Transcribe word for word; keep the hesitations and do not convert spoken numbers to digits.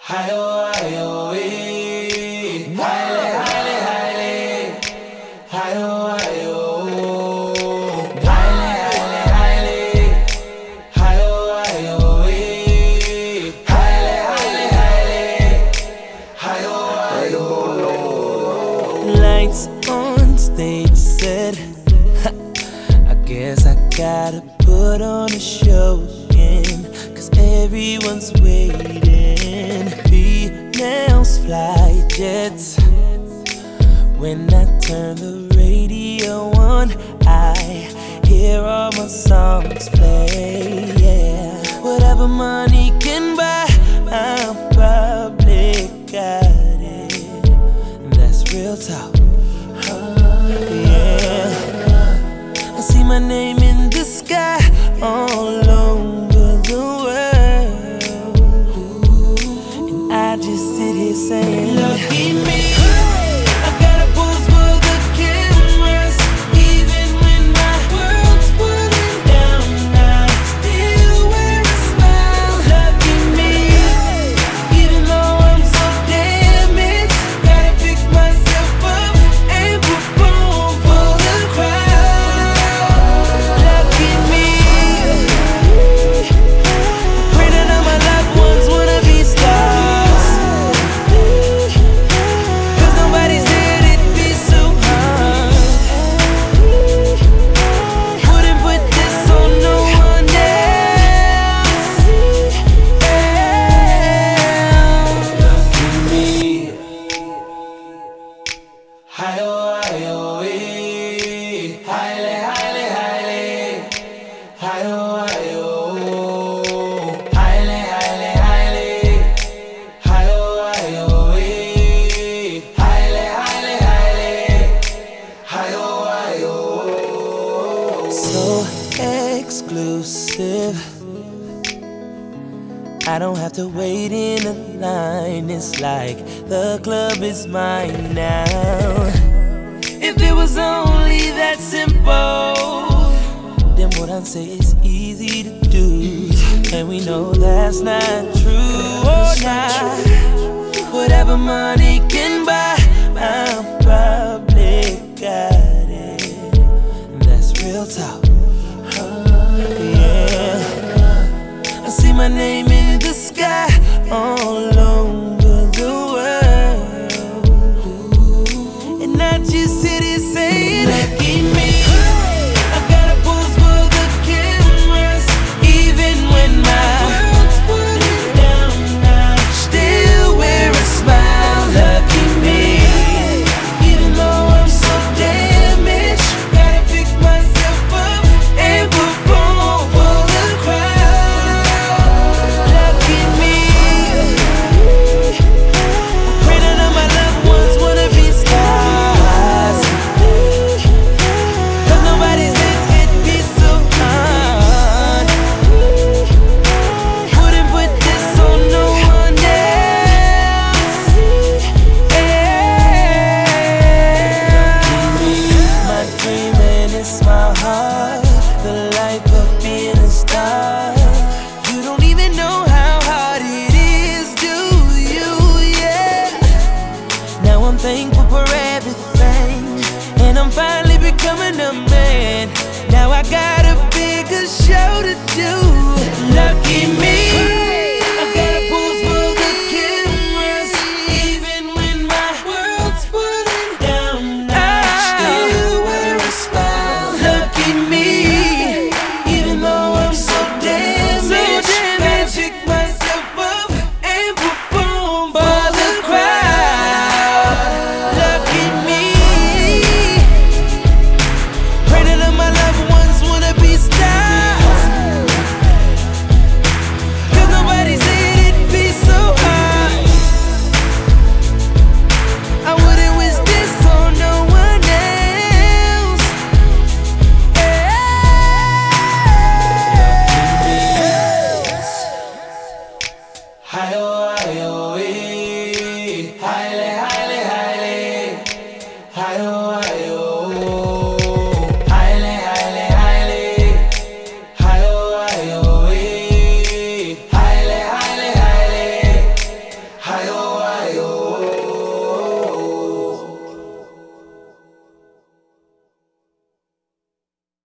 Hi-oh, hi-oh, eh. Highly, highly, highly. Hi-oh, hi-oh. Highly, highly, highly. Hi-oh, hi-oh, eh. Highly, highly, highly. Hi-oh, hi-oh. Lights on, stage set. I guess I gotta put on a show again, cause everyone's waiting. Females fly jets. When I turn the radio on, I hear all my songs play. Yeah, whatever money can buy, I'm probably got it. That's real talk. Yeah, I see my name in the sky all over the world, and I just sit here saying, lucky me. I got a pose for the cameras, even when my world's pulling down, I still wear a smile. Lucky me, even though I'm so damaged, gotta pick myself up and perform for the crowd. Lucky me. Pray that all my loved ones wanna be stars, cause nobody said it'd be so hard. Wouldn't put this on no one else. Lucky me. Hi-oh, hi-oh, eh. Highly, highly, highly. Hi-oh, hi-oh. Highly, highly, highly. Hi-oh, hi-oh, eh. Highly, highly, highly. Hi-oh, hi-oh. So exclusive, I don't have to wait in a line. It's like the club is mine now. If it was only that simple, then what I say is easy to do, and we know that's not true. Oh, nah. Whatever money can buy, I'm probably got it. And that's real talk. Yeah, I see my name in the sky all